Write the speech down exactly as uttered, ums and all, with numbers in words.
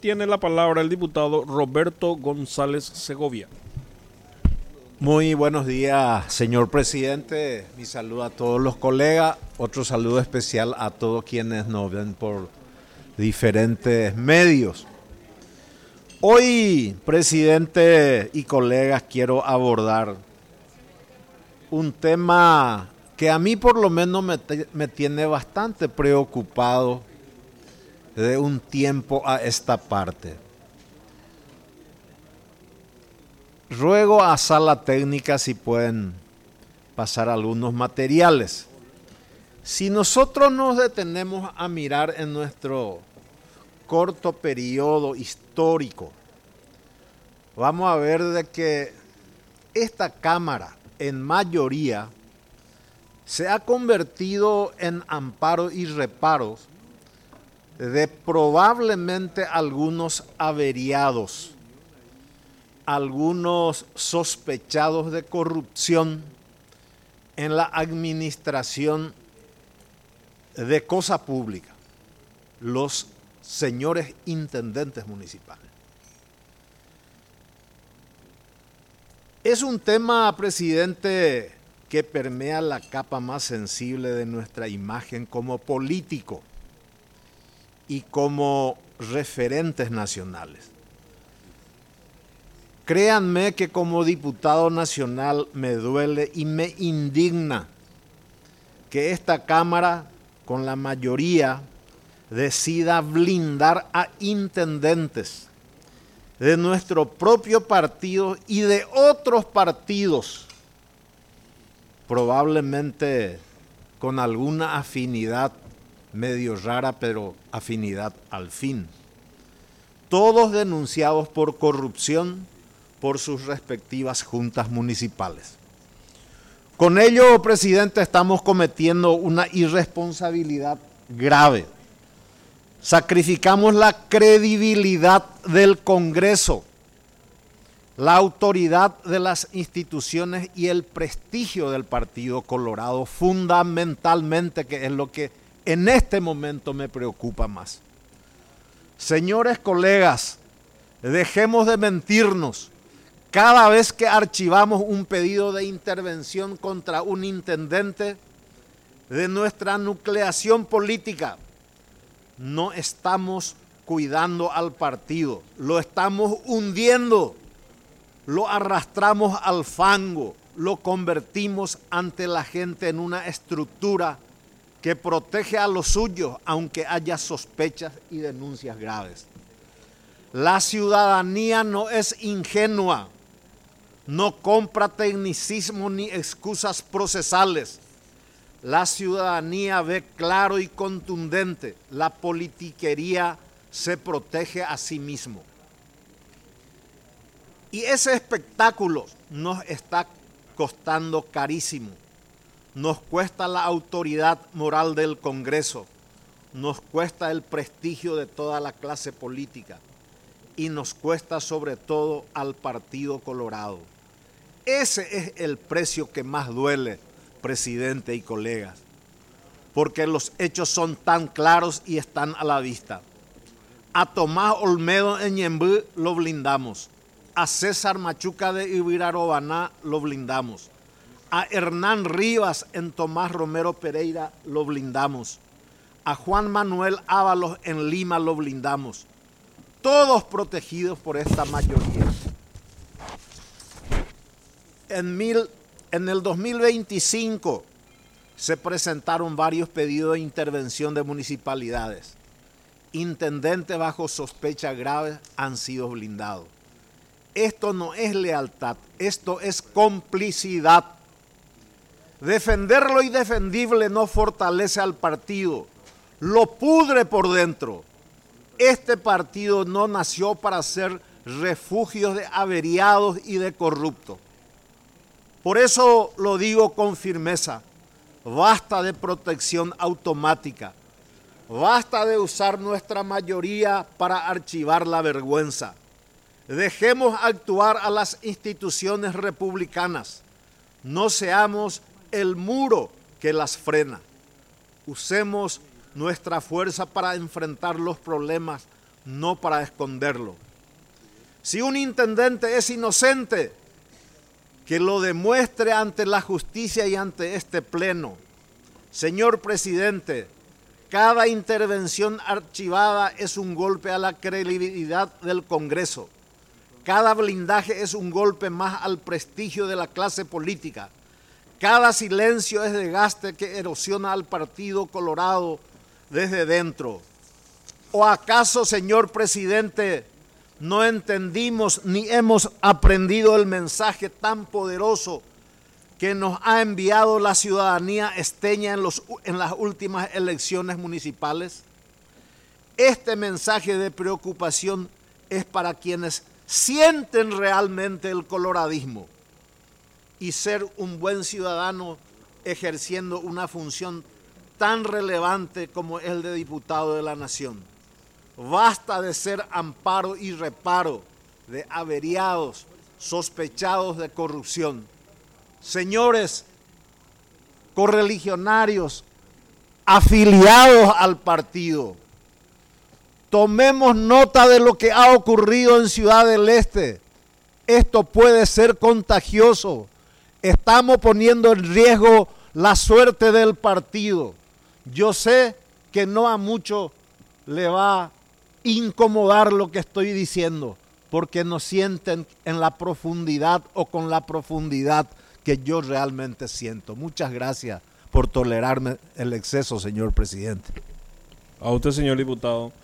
Tiene la palabra el diputado Roberto González Segovia. Muy buenos días, señor presidente. Mi saludo a todos los colegas. Otro saludo especial a todos quienes nos ven por diferentes medios. Hoy, presidente y colegas, quiero abordar un tema que a mí por lo menos me, me tiene bastante preocupado de un tiempo a esta parte. Ruego a sala técnica si pueden pasar algunos materiales. Si nosotros nos detenemos a mirar en nuestro corto periodo histórico, vamos a ver de que esta Cámara, en mayoría, se ha convertido en amparo y reparos de probablemente algunos averiados, algunos sospechados de corrupción en la administración de cosa pública, los señores intendentes municipales. Es un tema, presidente, que permea la capa más sensible de nuestra imagen como político y como referentes nacionales. Créanme que como diputado nacional me duele y me indigna que esta Cámara, con la mayoría, decida blindar a intendentes de nuestro propio partido y de otros partidos, probablemente con alguna afinidad medio rara, pero afinidad al fin. Todos denunciados por corrupción por sus respectivas juntas municipales. Con ello, presidente, estamos cometiendo una irresponsabilidad grave. Sacrificamos la credibilidad del Congreso, la autoridad de las instituciones y el prestigio del Partido Colorado, fundamentalmente, que es lo que en este momento me preocupa más. Señores colegas, dejemos de mentirnos. Cada vez que archivamos un pedido de intervención contra un intendente de nuestra nucleación política, no estamos cuidando al partido, lo estamos hundiendo, lo arrastramos al fango, lo convertimos ante la gente en una estructura que protege a los suyos, aunque haya sospechas y denuncias graves. La ciudadanía no es ingenua, no compra tecnicismo ni excusas procesales. La ciudadanía ve claro y contundente, la politiquería se protege a sí mismo. Y ese espectáculo nos está costando carísimo. Nos cuesta la autoridad moral del Congreso, nos cuesta el prestigio de toda la clase política y nos cuesta sobre todo al Partido Colorado. Ese es el precio que más duele, presidente y colegas, porque los hechos son tan claros y están a la vista. A Tomás Olmedo en Ñemby lo blindamos, a César Machuca de Ibirarobaná lo blindamos, a Hernán Rivas en Tomás Romero Pereira lo blindamos, a Juan Manuel Ábalos en Lima lo blindamos, todos protegidos por esta mayoría. En, mil, en el dos mil veinticinco se presentaron varios pedidos de intervención de municipalidades. Intendentes bajo sospecha grave han sido blindados. Esto no es lealtad, esto es complicidad. Defender lo indefendible no fortalece al partido, lo pudre por dentro. Este partido no nació para ser refugios de averiados y de corruptos. Por eso lo digo con firmeza, basta de protección automática, basta de usar nuestra mayoría para archivar la vergüenza. Dejemos actuar a las instituciones republicanas, no seamos el muro que las frena. Usemos nuestra fuerza para enfrentar los problemas no para esconderlo. Si un intendente es inocente, que lo demuestre ante la justicia y ante este pleno. Señor presidente, cada intervención archivada es un golpe a la credibilidad del Congreso. Cada blindaje es un golpe más al prestigio de la clase política. Cada silencio es desgaste que erosiona al Partido Colorado desde dentro. ¿O acaso, señor presidente, no entendimos ni hemos aprendido el mensaje tan poderoso que nos ha enviado la ciudadanía esteña en, los, en las últimas elecciones municipales? Este mensaje de preocupación es para quienes sienten realmente el coloradismo y ser un buen ciudadano ejerciendo una función tan relevante como el de diputado de la Nación. Basta de ser amparo y reparo de averiados, sospechados de corrupción. Señores correligionarios afiliados al partido, tomemos nota de lo que ha ocurrido en Ciudad del Este. Esto puede ser contagioso. Estamos poniendo en riesgo la suerte del partido. Yo sé que no a mucho le va a incomodar lo que estoy diciendo, porque no sienten en la profundidad o con la profundidad que yo realmente siento. Muchas gracias por tolerarme el exceso, señor presidente. A usted, señor diputado.